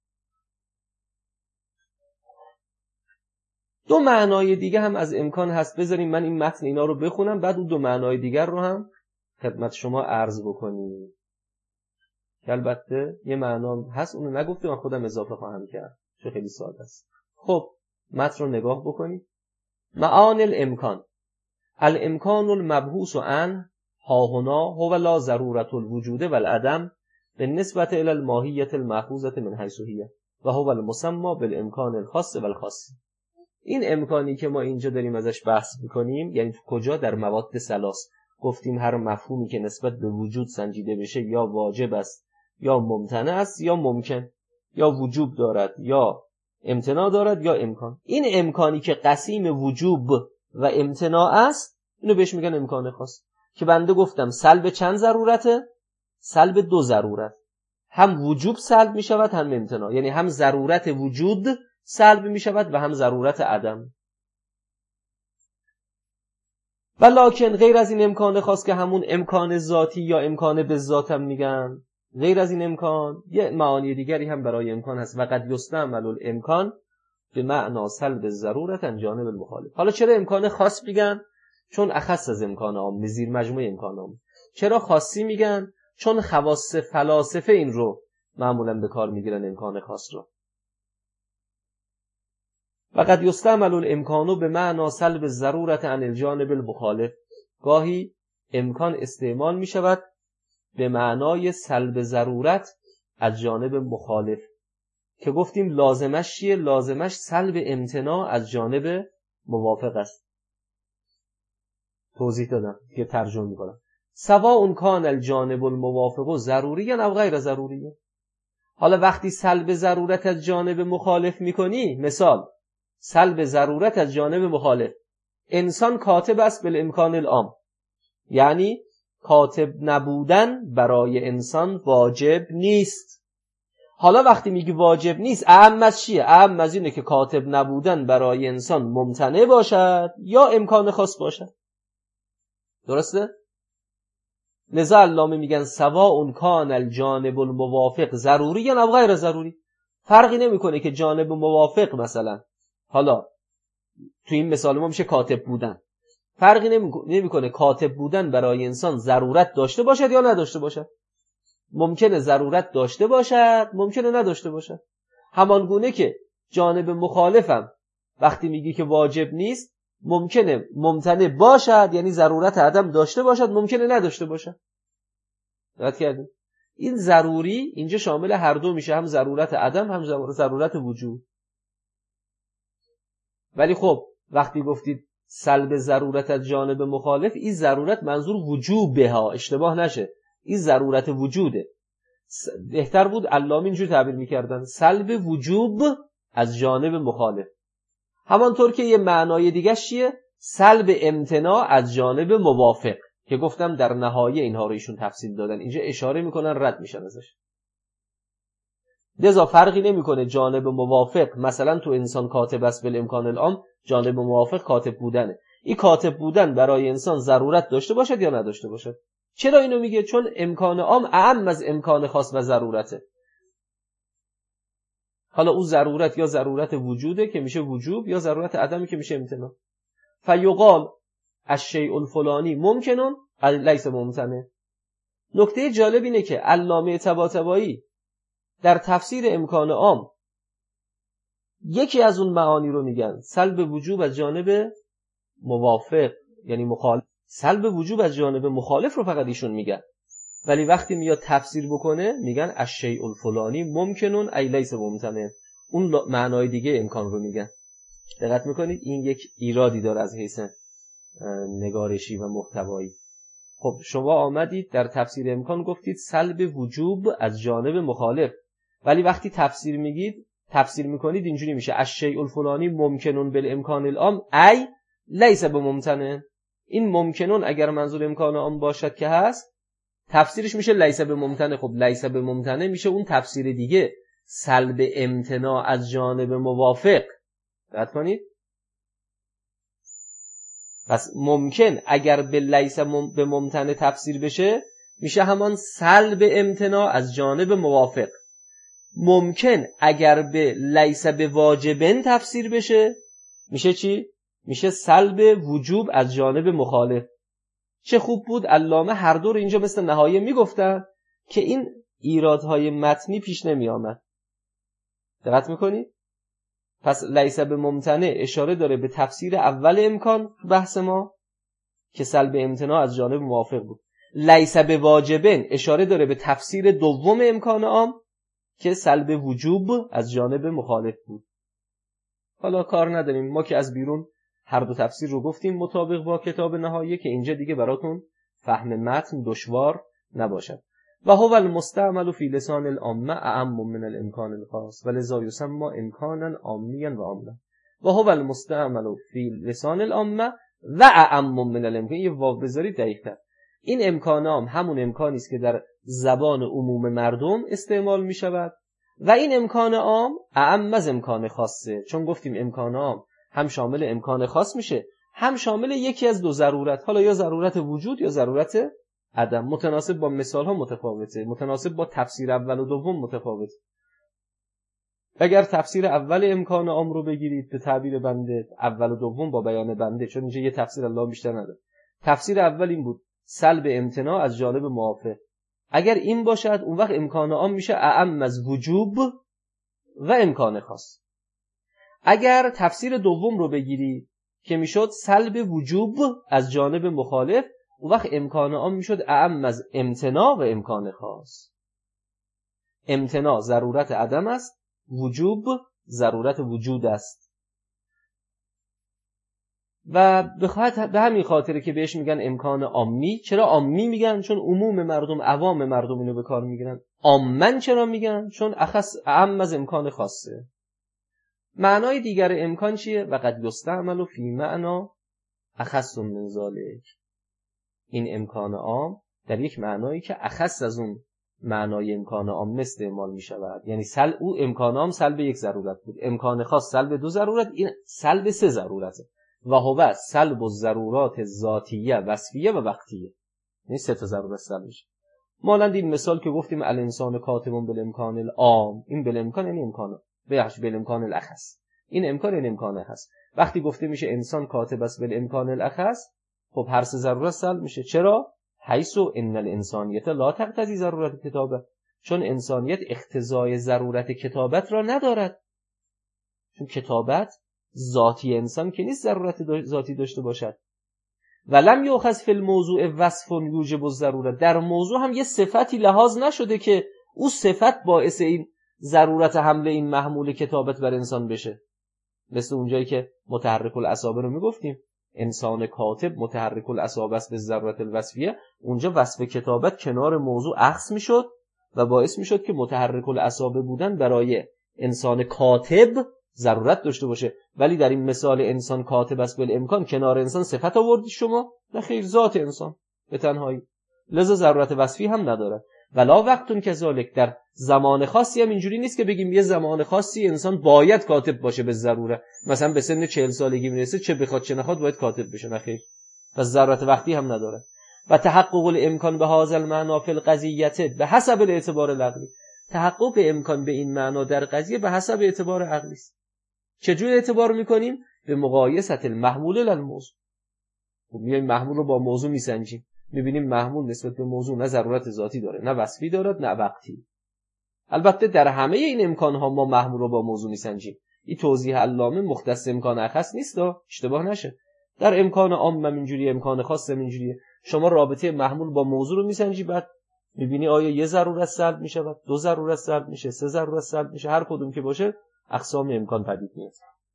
دو معنای دیگه هم از امکان هست. بذاریم من این متن اینا رو بخونم، بعد اون دو معنای دیگر رو هم خدمت شما عرض بکنیم. که البته یه معنا هست اونو نگفته، من خودم اضافه خواهم کرد چون خیلی ساده است. خب متن رو نگاه بکنید. معانی الامکان: الامکان المبحوث عنه ها هنا هو لا ضرورت الوجود والعدم بالنسبة الى الماهیة المأخوذة من حیث هی و هو المسمى بالامکان الخاص والخاص. این امکانی که ما اینجا داریم ازش بحث میکنیم، یعنی تو کجا؟ در مواد ثلاث. گفتیم هر مفهومی که نسبت به وجود سنجیده بشه یا واجب است یا ممتنع است یا ممکن، یا وجوب دارد یا امتناع دارد یا امکان. این امکانی که قسیم وجوب و امتناع است، اینو بهش میگن امکان خاص. که بنده گفتم سلب چند ضرورته؟ سلب دو ضرورت. هم وجوب سلب میشود هم امتناع، یعنی هم ضرورت وجود سلب میشود و هم ضرورت عدم. ولکن غیر از این امکان خاص که همون امکان ذاتی یا امکان به ذات هم میگن، غیر از این امکان یه معانی دیگری هم برای امکان هست. و قد یستعمل الامکان به معنا سلب ضرورت عن جانب المخالف. حالا چرا امکان خاص میگن؟ چون اخص از امکان عام، زیر مجموع امکان عام. چرا خاصی میگن؟ چون خواص فلاسفه این رو معمولا به کار میگیرن، امکان خاص رو. و قد یستعمل الامکان به معنی سلب ضرورت عن الجانب المخالف. گاهی امکان استعمال می شود به معنای سلب ضرورت از جانب مخالف که گفتیم لازمش چیه؟ لازمش سلب امتناع از جانب موافق است. توضیح دادم که ترجمه میکنم. سواء کان الجانب الموافق ضروری او غیر ضروری. حالا وقتی سلب ضرورت از جانب مخالف میکنی، مثال سلب ضرورت از جانب مخالف، انسان کاتب است بالامکان العام، یعنی کاتب نبودن برای انسان واجب نیست. حالا وقتی میگی واجب نیست، اهم از چیه؟ اهم از اینه که کاتب نبودن برای انسان ممتنع باشد یا امکان خاص باشد. درسته؟ لذا علامه میگن سواء کان الجانب الموافق ضروری یا غیر ضروری. فرقی نمیکنه که جانب موافق مثلا، حالا تو این مثال ما میشه کاتب بودن، فرقی نمیکنه کاتب بودن برای انسان ضرورت داشته باشد یا نداشته باشد. ممکنه ضرورت داشته باشد، ممکنه نداشته باشد. همان گونه که جانب مخالفم وقتی میگی که واجب نیست، ممکنه ممتنع باشد، یعنی ضرورت عدم داشته باشد، ممکنه نداشته باشد. دقت کردیم؟ این ضروری اینجا شامل هر دو میشه، هم ضرورت عدم هم ضرورت وجود. ولی خب وقتی گفتید سلب ضرورت از جانب مخالف، این ضرورت منظور وجوبه ها، اشتباه نشه، این ضرورت وجوده. بهتر بود علامه اینجور تعبیر میکردن سلب وجوب از جانب مخالف. همانطور که یه معنای دیگه چیه؟ سلب امتناع از جانب موافق که گفتم در نهایه اینها رو ایشون تفصیل دادن، اینجا اشاره میکنن رد میشن ازش. لذا فرقی نمیکنه جانب موافق، مثلا تو انسان کاتب است بالامکان العام، جانب موافق کاتب بودنه. این کاتب بودن برای انسان ضرورت داشته باشد یا نداشته باشد. چرا اینو میگه؟ چون امکان عام اعم از امکان خاص و ضرورته. حالا اون ضرورت یا ضرورت وجوده که میشه وجوب، یا ضرورت عدمی که میشه امتناع. فیقال الشیء الفلانی ممکنون لیس ممتنع. نکته جالب اینه که علامه طباطبایی در تفسیر امکان عام یکی از اون معانی رو میگن سلب وجوب از جانب موافق، یعنی مخالف. سلب وجوب از جانب مخالف رو فقط ایشون میگن، ولی وقتی میاد تفسیر بکنه میگن الشیء الفلانی ممکنون ای لیس ممتنع، اون معنای دیگه امکان رو میگن. دقت میکنید؟ این یک ایرادی داره از حیث نگارشی و محتوایی. خب شما آمدید در تفسیر امکان گفتید سلب وجوب از جانب مخالف، ولی وقتی تفسیر میگید تفسیر میکنید اینجوری میشه الشیء الفلانی ممکنون بالامکان العام ای لیس بممتنع. این ممکنون اگر منظور امکان عام باشد که هست، تفسیرش میشه لیس بممتنع. خب لیس بممتنع میشه اون تفسیر دیگه، سلب امتناع از جانب موافق. دقت کنید؟ پس ممکن اگر به لیس مم... به ممتنع تفسیر بشه میشه همان سلب امتناع از جانب موافق. ممکن اگر به لیس به واجبن تفسیر بشه میشه چی؟ میشه سلب وجوب از جانب مخالف. چه خوب بود علامه هر دو رو اینجا مثل نهایه میگفتن که این ایرادهای متنی پیش نمی آمد. دقت میکنید؟ پس لیس به ممتنع اشاره داره به تفسیر اول امکان تو بحث ما که سلب امتناع از جانب موافق بود. لیس به واجبن اشاره داره به تفسیر دوم امکان عام که سلب وجوب از جانب مخالف بود. حالا کار نداریم، ما که از بیرون هر دو تفسیر رو گفتیم مطابق با کتاب نهایه که اینجا دیگه براتون فهم متن دشوار نباشد. و هو المستعمل فی لسان العامه اعم من الامکان الخاص ولذا یسمى امکانا عامیا و عاملا. و هو المستعمل فی لسان العامه و اعم من الامکان. یه واو بذارید دقیق‌تر. این امکان عام همون امکانی است که در زبان عموم مردم استعمال می شود و این امکان عام اعم از امکان خاصه، چون گفتیم امکان عام هم شامل امکان خاص میشه هم شامل یکی از دو ضرورت، حالا یا ضرورت وجود یا ضرورت عدم. متناسب با مثال ها متفاوته، متناسب با تفسیر اول و دوم متفاوته. اگر تفسیر اول امکان عام رو بگیرید به تعبیر بنده، اول و دوم با بیان بنده، چون اینجا یه تفسیر الله بیشتر نداره. تفسیر اول این بود سلب امتناع از جانب موافق. اگر این باشد اون وقت امکان عام میشه اعم از وجوب و امکان خاص. اگر تفسیر دوم رو بگیری که میشد سلب وجوب از جانب مخالف، اون وقت امکان عام میشد اعم از امتناع و امکان خاص. امتناع ضرورت عدم است، وجوب ضرورت وجود است. و به همین خاطره که بهش میگن امکان عامی. چرا عامی میگن؟ چون عموم مردم، عوام مردم اینو به کار میگیرن. عامن چرا میگن؟ چون اخص اعم از امکان خاصه. معنای دیگر امکان چیه؟ و قد یستعمل فی معنا اخص من ذلک. این امکان عام در یک معنایی که اخص از اون معنای امکان عام استعمال می شود. یعنی سل او امکان عام سلب یک ضرورت بود، امکان خاص سلب دو ضرورت، این سلب سه ضرورته. و هو سلب الضرورات ذاتیه وصفیه و وقتیه. این سه تا ضرورت سلب میشه. مانند این مثال که گفتیم الانسان کاتب بالامکان العام، این بالامکان یعنی امکان، بهش بالامکان الاخص، این امکان این امکان هست. وقتی گفته میشه انسان کاتب است بالامکان الاخص، خب هر سه ضرورت سلب میشه. چرا؟ حیث ان الانسانیت لا تقتضی ضرورت کتابه، چون انسانیت اقتضای ضرورت کتابت را ندارد. چون کتابت ذاتی انسان که نیست ضرورت ذاتی داشته باشد. ولم یؤخذ فی الموضوع وصف یوجب الضرورت، در موضوع هم یه صفتی لحاظ نشده که او صفت باعث این ضرورت حمله این محمول کتابت بر انسان بشه. مثل اونجایی که متحرک الاعصاب رو میگفتیم انسان کاتب متحرک الاعصاب است به ضرورت الوصفیه، اونجا وصف کتابت کنار موضوع اخذ میشد و باعث میشد که متحرک الاعصاب بودن برای انسان کاتب ضرورت داشته باشه. ولی در این مثال انسان کاتب است بالامکان کنار انسان صفت آوردی شما؟ نه خیر، ذات انسان به تنهایی، لذا ضرورت وصفی هم نداره. ولا وقتون کذالک، در زمان خاصی هم اینجوری نیست که بگیم یه زمان خاصی انسان باید کاتب باشه به ضروره، مثلا به سن چهل سالگی میرسه چه بخواد چه نخواد باید کاتب بشه. نه خیر، پس ضرورت وقتی هم نداره. و تحقق الامکان به هذا المعنى فی القضیه به حسب الاعتبار العقلی، تحقق امکان به این معنا در قضیه به حسب اعتبار عقلی است. چجوری اعتبار میکنیم؟ به مقایسه المحمول للموضوع. خب میایم محمول رو با موضوع میسنجیم، میبینیم محمول نسبت به موضوع نه ضرورت ذاتی داره، نه وصفی دارد، نه وقتی. البته در همه این امکانها ما محمول رو با موضوع میسنجیم. این توضیح علامه مختص امکان اخص نیست، اشتباه نشه. در امکان عام هم اینجوریه، امکان خاص هم اینجوریه. شما رابطه محمول با موضوع رو میسنجی، بعد میبینی آیا یه ضرورت سلب میشه، دو ضرورت سلب میشه، سه ضرورت سلب میشه، هر کدوم که باشه اقسام امکان پدید میاد.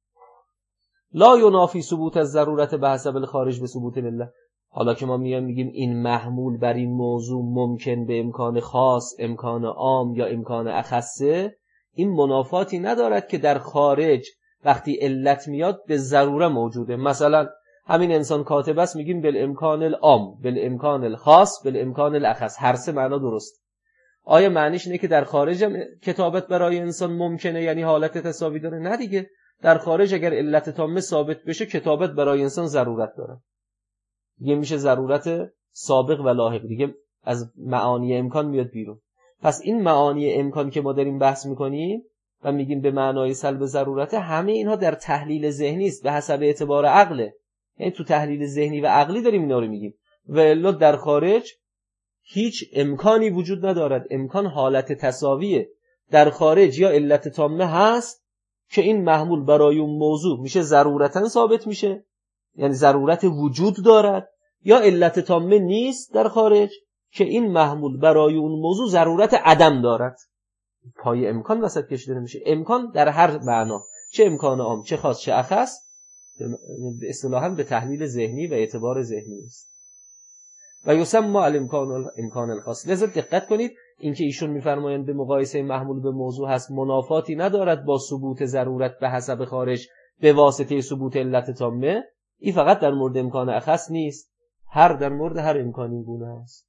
لا ینافی ثبوت الضرورت به حسب الخارج به ثبوت لله. حالا که ما میایم میگیم این محمول بر این موضوع ممکن به امکان خاص، امکان عام یا امکان اخصه، این منافاتی ندارد که در خارج وقتی علت میاد به ضروره موجوده. مثلا همین انسان کاتب است میگیم بالامکان العام، بالامکان الخاص، بالامکان الاخص، هر سه معنا درست. آیا معنیش اینه که در خارج هم کتابت برای انسان ممکنه، یعنی حالت تساوی داره؟ نه دیگه، در خارج اگر علت تامه ثابت بشه کتابت برای انسان ضرورت داره. دیگه میشه ضرورت سابق و لاحق، دیگه از معانی امکان میاد بیرون. پس این معانی امکان که ما داریم بحث میکنیم و میگیم به معنای سلب ضرورت، همه اینها در تحلیل ذهنی است به حسب اعتبار عقله. یعنی تو تحلیل ذهنی و عقلی داریم اینا رو میگیم. و الا در خارج هیچ امکانی وجود ندارد. امکان حالت تساویه. در خارج یا علت تامه هست که این محمول برای اون موضوع میشه ضرورتاً ثابت میشه، یعنی ضرورت وجود دارد، یا علت تامه نیست در خارج که این محمول برای اون موضوع ضرورت عدم دارد. پای امکان وسط کشیده میشه. امکان در هر معنا، چه امکان عام، چه خاص، چه اخص، به اصطلاحاً به تحلیل ذهنی و اعتبار ذهنی است. و یسمى الامکان امکان الخاص. لذا دقت کنید اینکه ایشون میفرمایند به مقایسه محمول به موضوع هست منافاتی ندارد با ثبوت ضرورت به حسب خارج به واسطه ثبوت علت تامه. این فقط در مورد امکان اخص نیست، هر در مورد هر امکانی گونه است.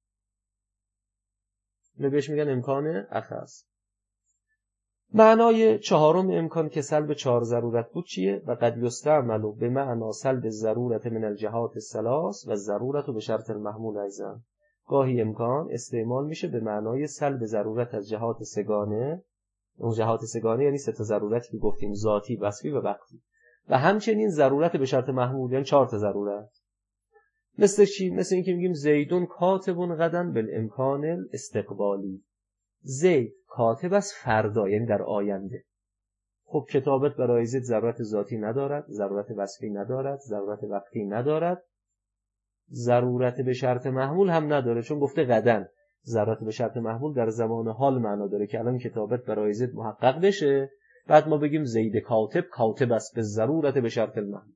بهش میگن امکان اخص. معنای چهارم امکان که سلب چهار ضرورت بود چیه؟ و قد یستعمل به معنا سلب ضرورت من الجهات الثلاث و ضرورت به شرط المحمول ایضا. گاهی امکان استعمال میشه به معنای سلب ضرورت از جهات سگانه. اون جهات سگانه یعنی سه تا ضرورتی که گفتیم، ذاتی، وصفی و وقتی. و همچنین ضرورت به شرط محمول، یعنی چهار تا ضرورت. مثل چی؟ مثل اینکه میگیم زیدون کاتبون غدا بالامکان الاستقبالی. زید کاتب است فردا، یعنی در آینده. خب کتابت برای زید ضرورت ذاتی ندارد، ضرورت وصفی ندارد، ضرورت وقتی ندارد، ضرورت به شرط محمول هم نداره، چون گفته غدن. ضرورت به شرط محمول در زمان حال معنا داره که الان کتابت برای زید محقق بشه، بعد ما بگیم زید کاتب، کاتب است به ضرورت به شرط المحمول.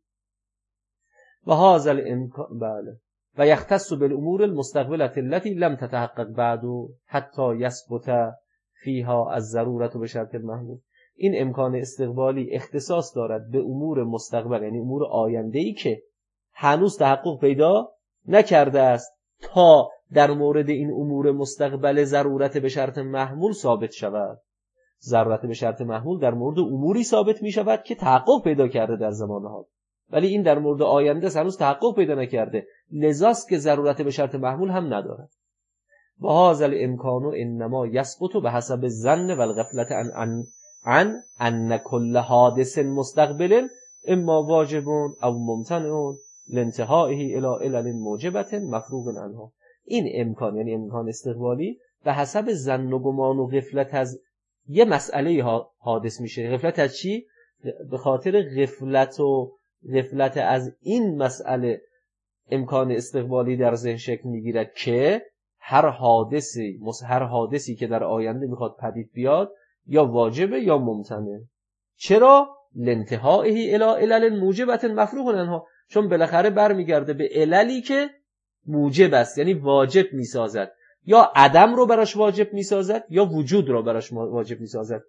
و هذا الامکان بله و یختص بالامور المستقبله التي لم تتحقق بعد حتی یثبت فیها الضروره به شرط المحمول. این امکان استقبالی اختصاص دارد به امور مستقبل، یعنی امور آینده‌ای که هنوز تحقق پیدا نکرده است تا در مورد این امور مستقبل ضرورت به شرط محمول ثابت شود. ضرورت به شرط محمول در مورد اموری ثابت می شود که تحقق پیدا کرده در زمان حال، ولی این در مورد آینده هنوز تحقق پیدا نکرده، لذاست که ضرورت به شرط محمول هم ندارد. و هذا الامکان انما یثبت بحسب الظن والغفلة عن عن عن ان كل حادث مستقبل اما واجب او ممتنع لانتهائه الى علل موجبه مفروغ عنها. این امکان یعنی امکان استقبالی به حسب ظن و گمان و غفلت از یه مسئله حادث میشه. غفلت از چی؟ به خاطر غفلت و غفلت از این مسئله امکان استقبالی در ذهن شکل میگیرد که هر حادثی هر حادثی که در آینده میخواد پدید بیاد یا واجبه یا ممتنع. چرا؟ لانتهائه الی علل موجبه مفروغ عنها، چون بالاخره برمیگرده به عللی که موجب است، یعنی واجب میسازد، یا عدم رو براش واجب میسازد یا وجود رو براش واجب میسازد.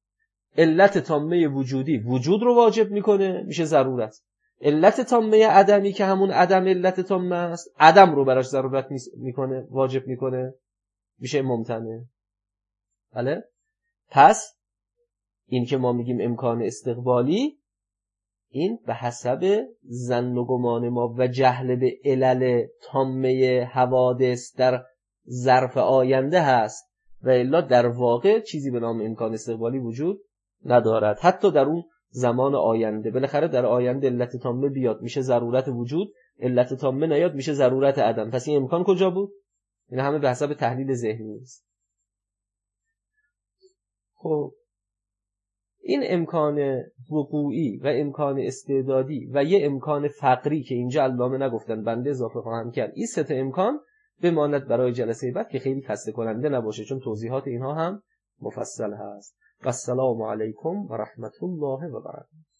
علت تامه وجودی وجود رو واجب میکنه، میشه ضرورت. علت تامه عدمی که همون عدم علت تامه است، عدم رو براش ضرورت میکنه، واجب میکنه، میشه ممتنع. بله؟ پس این که ما میگیم امکان استقبالی، این به حسب ظن و گمان ما و جهل به علل تامه حوادث در ظرف آینده هست، و الا در واقع چیزی به نام امکان استقبالی وجود ندارد. حتی در اون زمان آینده بالاخره در آینده علت تامه بیاد میشه ضرورت وجود، علت تامه نیاد میشه ضرورت عدم. پس این امکان کجا بود؟ این همه به حسب تحلیل ذهنی است. خب این امکان وقوعی و امکان استعدادی و یه امکان فقری که اینجا علامه نگفتن بنده اضافه خواهم کرد، این سه تا امکان بماند برای جلسه بعد که خیلی خسته کننده نباشه، چون توضیحات اینها هم مفصل هست. و السلام علیکم و رحمت الله و برکاته.